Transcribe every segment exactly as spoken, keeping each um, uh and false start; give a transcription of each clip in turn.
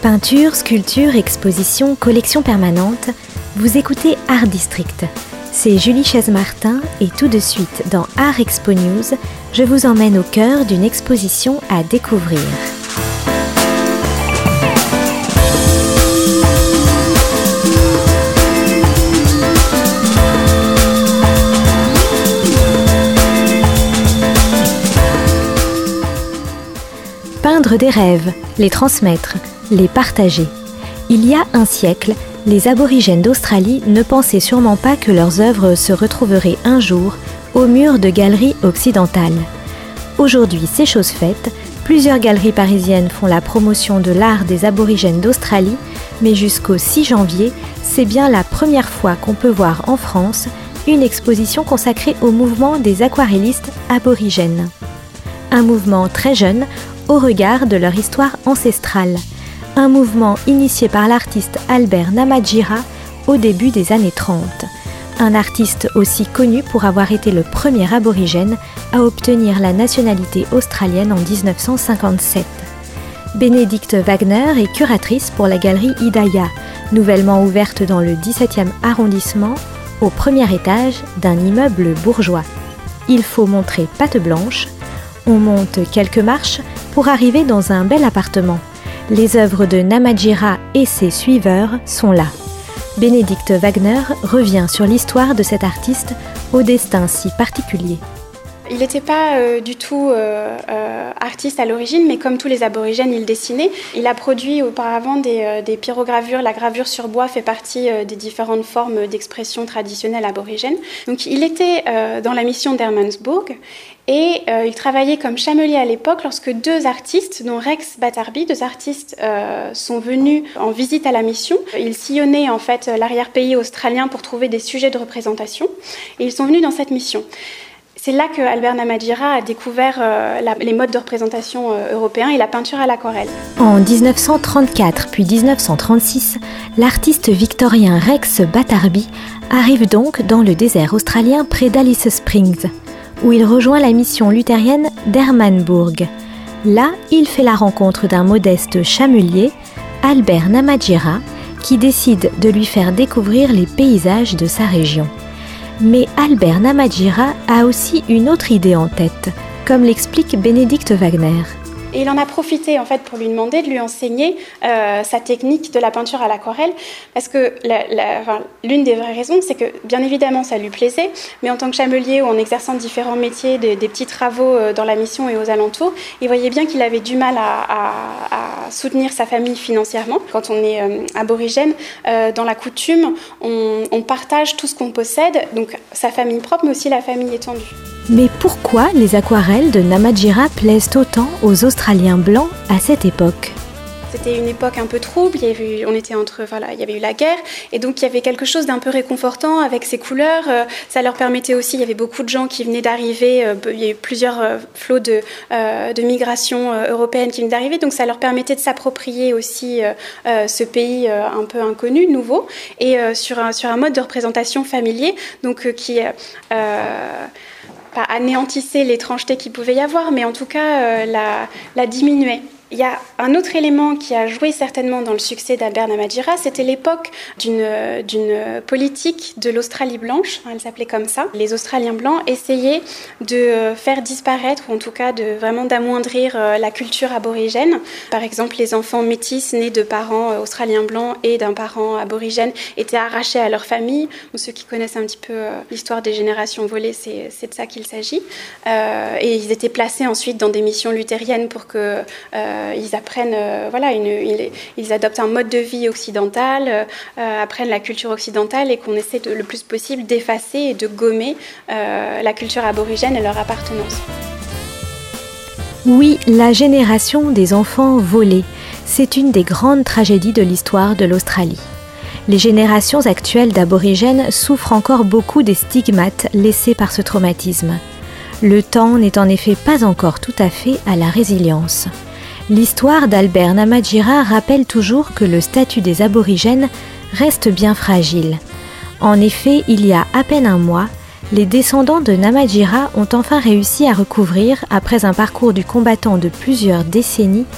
Peinture, sculpture, exposition, collection permanente, vous écoutez Art District. C'est Julie Chaise-Martin et tout de suite dans Art Expo News, je vous emmène au cœur d'une exposition à découvrir. Peindre des rêves, les transmettre, les partager. Il y a un siècle, les aborigènes d'Australie ne pensaient sûrement pas que leurs œuvres se retrouveraient un jour au mur de galeries occidentales. Aujourd'hui, c'est chose faite, plusieurs galeries parisiennes font la promotion de l'art des aborigènes d'Australie, mais jusqu'au six janvier, c'est bien la première fois qu'on peut voir en France une exposition consacrée au mouvement des aquarellistes aborigènes. Un mouvement très jeune au regard de leur histoire ancestrale. Un mouvement initié par l'artiste Albert Namatjira au début des années trente. Un artiste aussi connu pour avoir été le premier aborigène à obtenir la nationalité australienne en dix-neuf cent cinquante-sept. Bénédicte Wagner est curatrice pour la galerie Hidaya, nouvellement ouverte dans le dix-septième arrondissement, au premier étage d'un immeuble bourgeois. Il faut montrer patte blanche. On monte quelques marches pour arriver dans un bel appartement. Les œuvres de Namatjira et ses suiveurs sont là. Bénédicte Wagner revient sur l'histoire de cet artiste au destin si particulier. Il n'était pas euh, du tout euh, euh, artiste à l'origine, mais comme tous les aborigènes, il dessinait. Il a produit auparavant des, euh, des pyrogravures. La gravure sur bois fait partie euh, des différentes formes d'expression traditionnelle aborigène. Donc il était euh, dans la mission d'Hermannsburg et euh, il travaillait comme chamelier à l'époque lorsque deux artistes, dont Rex Batterby, deux artistes euh, sont venus en visite à la mission. Ils sillonnaient en fait l'arrière-pays australien pour trouver des sujets de représentation et ils sont venus dans cette mission. C'est là que Albert Namatjira a découvert euh, la, les modes de représentation euh, européens et la peinture à l'aquarelle. En dix-neuf cent trente-quatre puis dix-neuf cent trente-six, l'artiste victorien Rex Batterby arrive donc dans le désert australien près d'Alice Springs, où il rejoint la mission luthérienne d'Hermannsburg. Là, il fait la rencontre d'un modeste chamelier, Albert Namatjira, qui décide de lui faire découvrir les paysages de sa région. Mais Albert Namatjira a aussi une autre idée en tête, comme l'explique Bénédicte Wagner. Et il en a profité en fait pour lui demander de lui enseigner euh, sa technique de la peinture à l'aquarelle, parce que la, la, enfin, l'une des vraies raisons, c'est que bien évidemment ça lui plaisait, mais en tant que chamelier ou en exerçant différents métiers, des, des petits travaux euh, dans la mission et aux alentours, il voyait bien qu'il avait du mal à, à, à soutenir sa famille financièrement. Quand on est euh, aborigène, euh, dans la coutume, on, on partage tout ce qu'on possède, donc sa famille propre, mais aussi la famille étendue. Mais pourquoi les aquarelles de Namatjira plaisent autant aux Australiens blancs à cette époque ? C'était une époque un peu trouble, il y avait eu, on était entre, voilà, il y avait eu la guerre, et donc il y avait quelque chose d'un peu réconfortant avec ces couleurs. Euh, ça leur permettait aussi, il y avait beaucoup de gens qui venaient d'arriver, euh, il y a eu plusieurs euh, flots de, euh, de migration euh, européenne qui venaient d'arriver, donc ça leur permettait de s'approprier aussi euh, euh, ce pays euh, un peu inconnu, nouveau, et euh, sur, un, sur un mode de représentation familier, donc euh, qui... Euh, pas anéantissait l'étrangeté qu'il pouvait y avoir, mais en tout cas euh, la, la diminuait. Il y a un autre élément qui a joué certainement dans le succès d'Albert Namatjira, c'était l'époque d'une, d'une politique de l'Australie blanche, elle s'appelait comme ça. Les Australiens blancs essayaient de faire disparaître, ou en tout cas de, vraiment d'amoindrir la culture aborigène. Par exemple, les enfants métis nés de parents australiens blancs et d'un parent aborigène étaient arrachés à leur famille. Ceux qui connaissent un petit peu l'histoire des générations volées, c'est, c'est de ça qu'il s'agit. Euh, et ils étaient placés ensuite dans des missions luthériennes pour que... Euh, Ils apprennent, euh, voilà, une, ils, ils adoptent un mode de vie occidental, euh, apprennent la culture occidentale et qu'on essaie de, le plus possible d'effacer et de gommer euh, la culture aborigène et leur appartenance. Oui, la génération des enfants volés, c'est une des grandes tragédies de l'histoire de l'Australie. Les générations actuelles d'aborigènes souffrent encore beaucoup des stigmates laissés par ce traumatisme. Le temps n'est en effet pas encore tout à fait à la résilience. L'histoire d'Albert Namatjira rappelle toujours que le statut des aborigènes reste bien fragile. En effet, il y a à peine un mois, les descendants de Namatjira ont enfin réussi à recouvrir, après un parcours du combattant de plusieurs décennies,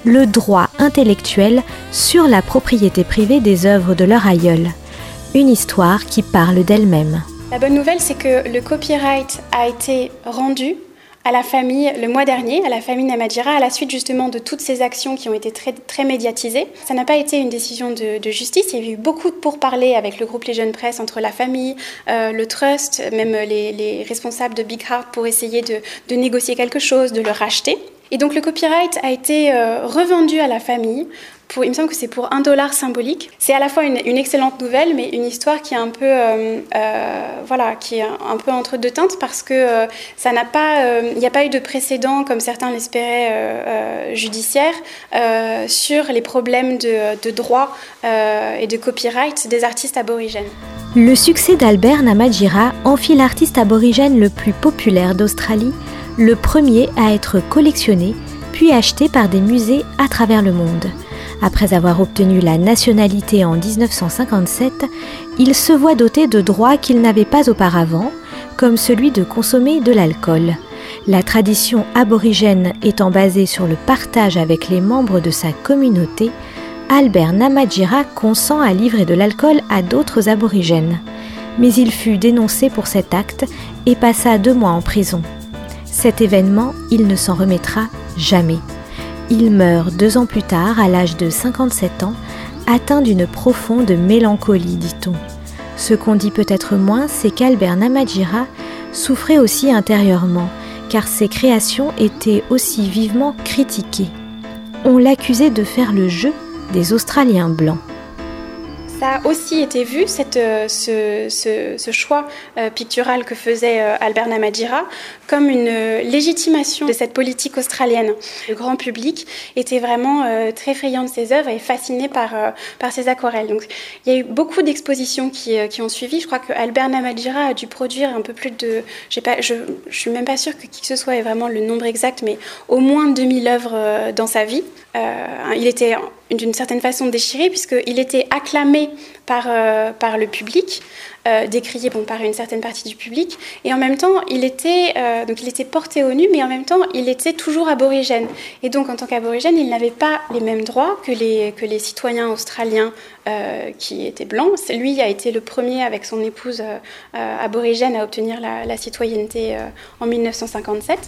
le droit intellectuel sur la propriété privée des œuvres de leur aïeul. Une histoire qui parle d'elle-même. La bonne nouvelle, c'est que le copyright a été rendu à la famille le mois dernier, à la famille Namatjira, à la suite justement de toutes ces actions qui ont été très, très médiatisées. Ça n'a pas été une décision de, de justice, il y a eu beaucoup de pourparlers avec le groupe Les Jeunes Presse entre la famille, euh, le trust, même les, les responsables de Big Heart pour essayer de, de négocier quelque chose, de le racheter. Et donc le copyright a été euh, revendu à la famille. Pour, il me semble que c'est pour un dollar symbolique. C'est à la fois une, une excellente nouvelle, mais une histoire qui est un peu, euh, euh, voilà, qui est un peu entre deux teintes parce que euh, ça n'a pas, euh, il n'y a pas eu de précédent comme certains l'espéraient euh, euh, judiciaire euh, sur les problèmes de, de droit euh, et de copyright des artistes aborigènes. Le succès d'Albert Namatjira en fit l'artiste aborigène le plus populaire d'Australie, le premier à être collectionné puis acheté par des musées à travers le monde. Après avoir obtenu la nationalité en dix-neuf cent cinquante-sept, il se voit doté de droits qu'il n'avait pas auparavant, comme celui de consommer de l'alcool. La tradition aborigène étant basée sur le partage avec les membres de sa communauté, Albert Namatjira consent à livrer de l'alcool à d'autres aborigènes. Mais il fut dénoncé pour cet acte et passa deux mois en prison. Cet événement, il ne s'en remettra jamais. Il meurt deux ans plus tard, à l'âge de cinquante-sept ans, atteint d'une profonde mélancolie, dit-on. Ce qu'on dit peut-être moins, c'est qu'Albert Namatjira souffrait aussi intérieurement, car ses créations étaient aussi vivement critiquées. On l'accusait de faire le jeu des Australiens blancs. Ça a aussi été vu, cette, ce, ce, ce choix euh, pictural que faisait euh, Albert Namatjira, comme une euh, légitimation de cette politique australienne. Le grand public était vraiment euh, très friand de ses œuvres et fasciné par, euh, par ses aquarelles. Donc, il y a eu beaucoup d'expositions qui, euh, qui ont suivi. Je crois que Albert Namatjira a dû produire un peu plus de... J'ai pas, je ne suis même pas sûre que qui que ce soit ait vraiment le nombre exact, mais au moins deux mille œuvres euh, dans sa vie. Euh, il était d'une certaine façon déchiré puisqu'il était acclamé par, euh, par le public, euh, décrié bon, par une certaine partie du public, et en même temps il était, euh, donc il était porté au nu, mais en même temps il était toujours aborigène. Et donc en tant qu'aborigène, il n'avait pas les mêmes droits que les, que les citoyens australiens euh, qui étaient blancs. Lui a été le premier avec son épouse euh, euh, aborigène à obtenir la, la citoyenneté euh, en dix-neuf cent cinquante-sept.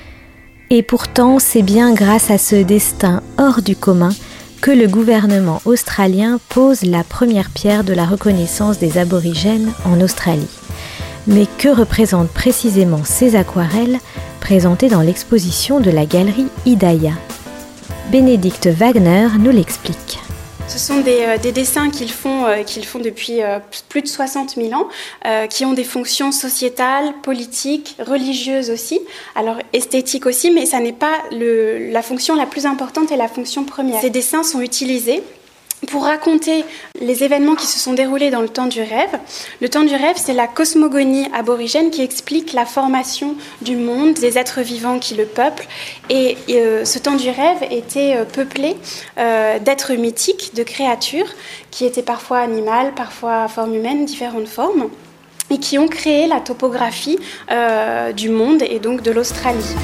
Et pourtant, c'est bien grâce à ce destin hors du commun que le gouvernement australien pose la première pierre de la reconnaissance des aborigènes en Australie. Mais que représentent précisément ces aquarelles présentées dans l'exposition de la galerie Hidaya ? Bénédicte Wagner nous l'explique. Ce sont des, euh, des dessins qu'ils font, euh, qu'ils font depuis euh, plus de soixante mille ans, euh, qui ont des fonctions sociétales, politiques, religieuses aussi, alors esthétiques aussi, mais ça n'est pas le, la fonction la plus importante et la fonction première. Ces dessins sont utilisés pour raconter les événements qui se sont déroulés dans le temps du rêve. Le temps du rêve, c'est la cosmogonie aborigène qui explique la formation du monde, des êtres vivants qui le peuplent. Et euh, ce temps du rêve était euh, peuplé euh, d'êtres mythiques, de créatures, qui étaient parfois animales, parfois à forme humaine, différentes formes, et qui ont créé la topographie euh, du monde et donc de l'Australie.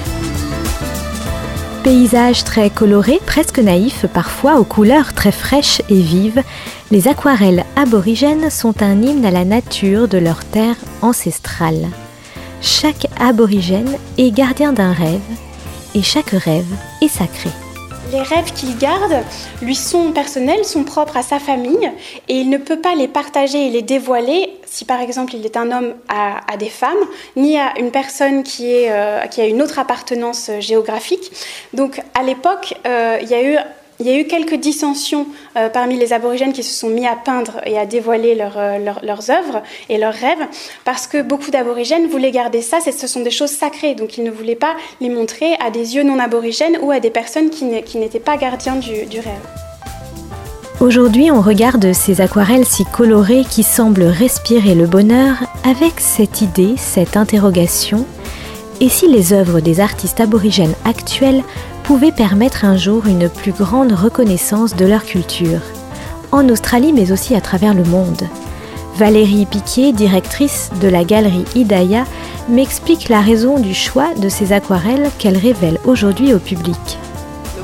Paysages très colorés, presque naïfs, parfois aux couleurs très fraîches et vives, les aquarelles aborigènes sont un hymne à la nature de leur terre ancestrale. Chaque aborigène est gardien d'un rêve, et chaque rêve est sacré. Les rêves qu'il garde lui sont personnels, sont propres à sa famille et il ne peut pas les partager et les dévoiler si par exemple il est un homme à, à des femmes, ni à une personne qui, est, euh, qui a une autre appartenance géographique. Donc à l'époque, euh, il y a eu Il y a eu quelques dissensions euh, parmi les aborigènes qui se sont mis à peindre et à dévoiler leur, euh, leur, leurs œuvres et leurs rêves, parce que beaucoup d'aborigènes voulaient garder ça, ce sont des choses sacrées, donc ils ne voulaient pas les montrer à des yeux non aborigènes ou à des personnes qui, qui n'étaient pas gardiens du, du rêve. Aujourd'hui, on regarde ces aquarelles si colorées qui semblent respirer le bonheur avec cette idée, cette interrogation. Et si les œuvres des artistes aborigènes actuels pouvaient permettre un jour une plus grande reconnaissance de leur culture, en Australie mais aussi à travers le monde? Valérie Piquet, directrice de la galerie Hidaya, m'explique la raison du choix de ces aquarelles qu'elle révèle aujourd'hui au public. Le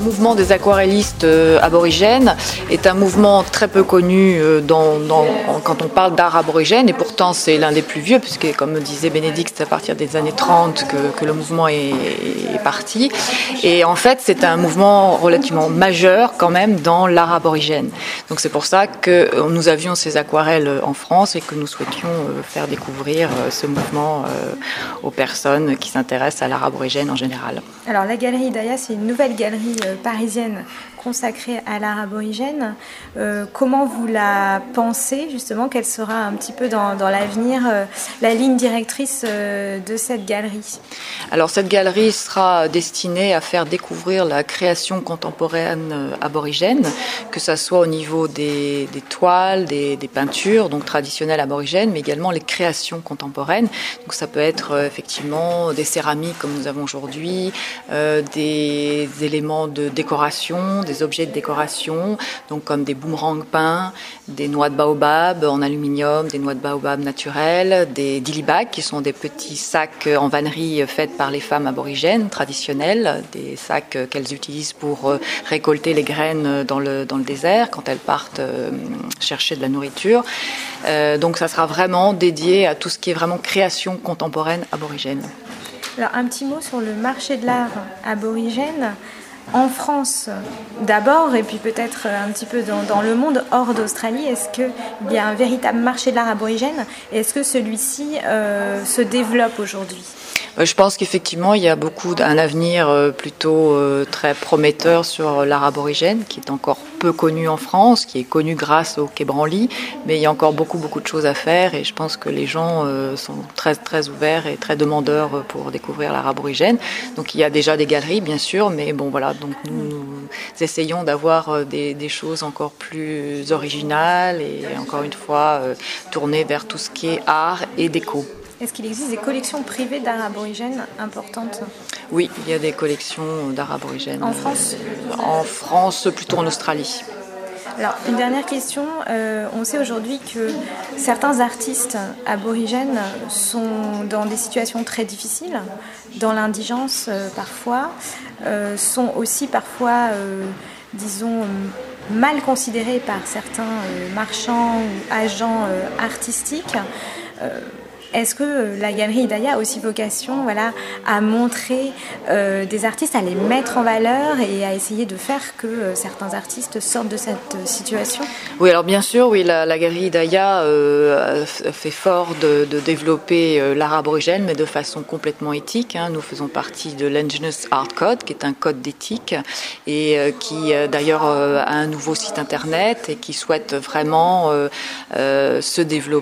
mouvement des aquarellistes euh, aborigènes est un mouvement très peu connu euh, dans, dans, quand on parle d'art aborigène, et pourtant c'est l'un des plus vieux, puisque comme disait Bénédicte, c'est à partir des années trente que, que le mouvement est, est parti. Et en fait, c'est un mouvement relativement majeur quand même dans l'art aborigène. Donc c'est pour ça que nous avions ces aquarelles en France et que nous souhaitions euh, faire découvrir euh, ce mouvement euh, aux personnes qui s'intéressent à l'art aborigène en général. Alors la galerie Hidaya, c'est une nouvelle galerie euh, parisienne consacrée à l'art aborigène. Euh, comment vous la pensez justement? Quelle sera un petit peu dans, dans l'avenir euh, la ligne directrice euh, de cette galerie? Alors cette galerie sera destinée à faire découvrir la création contemporaine euh, aborigène, que ça soit au niveau des, des toiles, des, des peintures, donc traditionnelles aborigènes, mais également les créations contemporaines. Donc ça peut être euh, effectivement des céramiques comme nous avons aujourd'hui, euh, des éléments de décoration, des objets de décoration, donc comme des boomerangs peints, des noix de baobab en aluminium, des noix de baobab naturelles, des dilibags qui sont des petits sacs en vannerie faits par les femmes aborigènes traditionnelles, des sacs qu'elles utilisent pour récolter les graines dans le, dans le désert quand elles partent chercher de la nourriture. Euh, donc ça sera vraiment dédié à tout ce qui est vraiment création contemporaine aborigène. Alors un petit mot sur le marché de l'art aborigène. En France d'abord, et puis peut-être un petit peu dans, dans le monde hors d'Australie, est-ce qu'il y a un véritable marché de l'art aborigène et est-ce que celui-ci euh, se développe aujourd'hui? Je pense qu'effectivement, il y a beaucoup un avenir plutôt euh, très prometteur sur l'art aborigène, qui est encore peu connu en France, qui est connu grâce au Quai Branly, mais il y a encore beaucoup, beaucoup de choses à faire et je pense que les gens euh, sont très, très ouverts et très demandeurs pour découvrir l'art aborigène. Donc il y a déjà des galeries, bien sûr, mais bon, voilà, donc nous, nous essayons d'avoir des, des choses encore plus originales et encore une fois, euh, tournées vers tout ce qui est art et déco. Est-ce qu'il existe des collections privées d'art aborigène importantes? Oui, il y a des collections d'art aborigène. En France euh, En France, plutôt en Australie. Alors, une dernière question. Euh, on sait aujourd'hui que certains artistes aborigènes sont dans des situations très difficiles, dans l'indigence euh, parfois, euh, sont aussi parfois, euh, disons, mal considérés par certains euh, marchands ou agents euh, artistiques. Euh, Est-ce que la galerie Hidaya a aussi vocation voilà, à montrer euh, des artistes, à les mettre en valeur et à essayer de faire que euh, certains artistes sortent de cette situation? Oui, alors bien sûr, oui, la, la galerie Hidaya euh, fait fort de, de développer euh, l'art aborigène, mais de façon complètement éthique. Hein. Nous faisons partie de l'Indigenous Art Code, qui est un code d'éthique, et euh, qui euh, d'ailleurs euh, a un nouveau site internet et qui souhaite vraiment euh, euh, se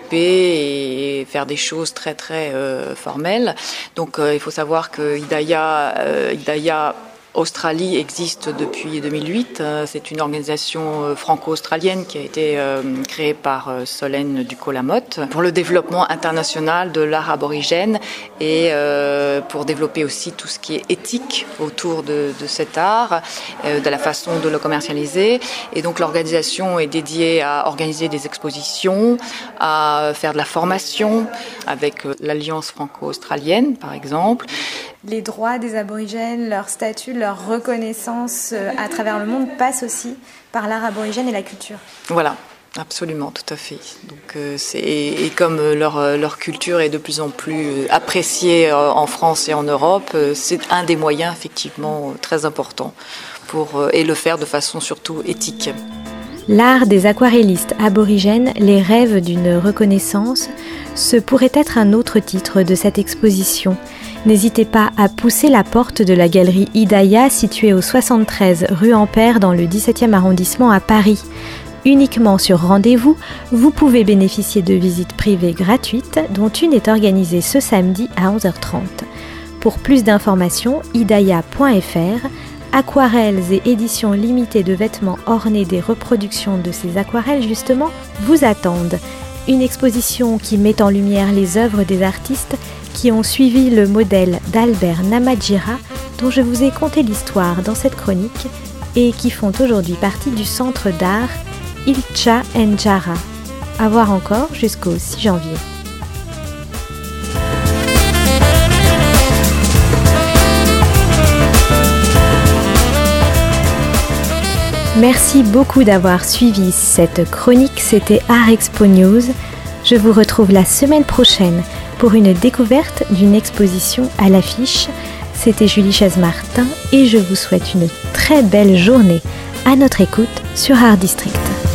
développer et faire des choses très très euh, formelle. Donc euh, il faut savoir que Hidaya, euh, Hidaya Australie existe depuis deux mille huit. C'est une organisation franco-australienne qui a été créée par Solène Ducos-Lamotte pour le développement international de l'art aborigène et pour développer aussi tout ce qui est éthique autour de, de cet art, de la façon de le commercialiser. Et donc l'organisation est dédiée à organiser des expositions, à faire de la formation avec l'Alliance franco-australienne par exemple. Les droits des aborigènes, leur statut, leur reconnaissance à travers le monde passent aussi par l'art aborigène et la culture. Voilà, absolument, tout à fait. Donc, euh, c'est, et comme leur, leur culture est de plus en plus appréciée en France et en Europe, c'est un des moyens effectivement très importants pour, et le faire de façon surtout éthique. L'art des aquarellistes aborigènes, les rêves d'une reconnaissance, ce pourrait être un autre titre de cette exposition. N'hésitez pas à pousser la porte de la galerie Hidaya située au soixante-treize rue Ampère dans le dix-septième arrondissement à Paris. Uniquement sur rendez-vous, vous pouvez bénéficier de visites privées gratuites dont une est organisée ce samedi à onze heures trente. Pour plus d'informations, hidaya point f r. Aquarelles et éditions limitées de vêtements ornés des reproductions de ces aquarelles justement vous attendent. Une exposition qui met en lumière les œuvres des artistes qui ont suivi le modèle d'Albert Namatjira, dont je vous ai conté l'histoire dans cette chronique, et qui font aujourd'hui partie du centre d'art Ilcha Njara. À voir encore jusqu'au six janvier. Merci beaucoup d'avoir suivi cette chronique, c'était Art Expo News. Je vous retrouve la semaine prochaine pour une découverte d'une exposition à l'affiche. C'était Julie Chaise-Martin et je vous souhaite une très belle journée à notre écoute sur Art District.